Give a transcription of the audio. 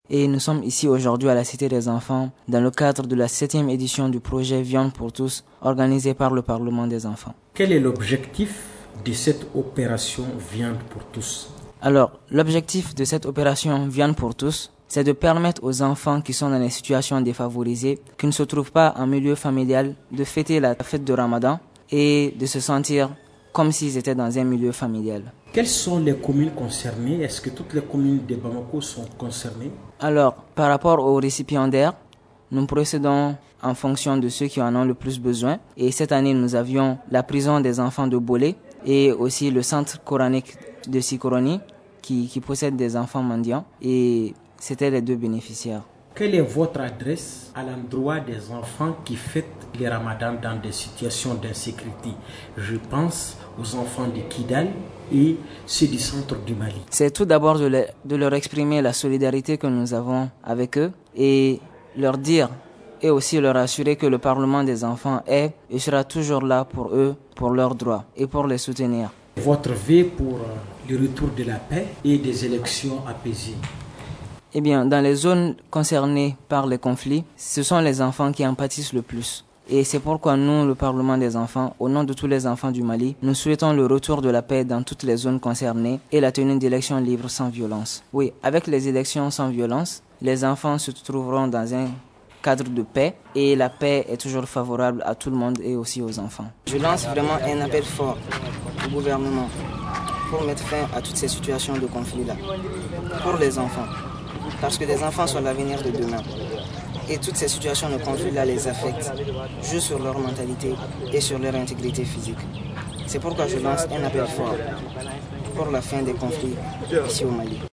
Et nous sommes ici aujourd'hui à la Cité des Enfants dans le cadre de la 7e édition du projet Viande pour tous organisé par le Parlement des enfants. Quel est l'objectif de cette opération Viande pour tous? Alors, l'objectif de cette opération Viande pour tous, c'est de permettre aux enfants qui sont dans des situations défavorisées, qui ne se trouvent pas en milieu familial, de fêter la fête de Ramadan et de se sentir comme s'ils étaient dans un milieu familial. Quelles sont les communes concernées? Est-ce que toutes les communes de Bamako sont concernées? Alors, par rapport aux récipiendaires, nous procédons en fonction de ceux qui en ont le plus besoin. Et cette année, nous avions la prison des enfants de Bolé et aussi le centre coranique de Sikoroni qui possède des enfants mendiants. Et c'était les deux bénéficiaires. Quelle est votre adresse à l'endroit des enfants qui fêtent le Ramadan dans des situations d'insécurité? Je pense aux enfants de Kidal et ceux du centre du Mali. C'est tout d'abord de leur exprimer la solidarité que nous avons avec eux et leur dire et aussi leur assurer que le Parlement des enfants est et sera toujours là pour eux, pour leurs droits et pour les soutenir. Votre vœu pour le retour de la paix et des élections apaisées? Eh bien, dans les zones concernées par les conflits, ce sont les enfants qui en pâtissent le plus. Et c'est pourquoi nous, le Parlement des enfants, au nom de tous les enfants du Mali, nous souhaitons le retour de la paix dans toutes les zones concernées et la tenue d'élections libres sans violence. Oui, avec les élections sans violence, les enfants se trouveront dans un cadre de paix et la paix est toujours favorable à tout le monde et aussi aux enfants. Je lance vraiment un appel fort au gouvernement pour mettre fin à toutes ces situations de conflit-là, pour les enfants. Parce que les enfants sont l'avenir de demain. Et toutes ces situations de conflit-là les affectent, jouent sur leur mentalité et sur leur intégrité physique. C'est pourquoi je lance un appel fort pour la fin des conflits ici au Mali.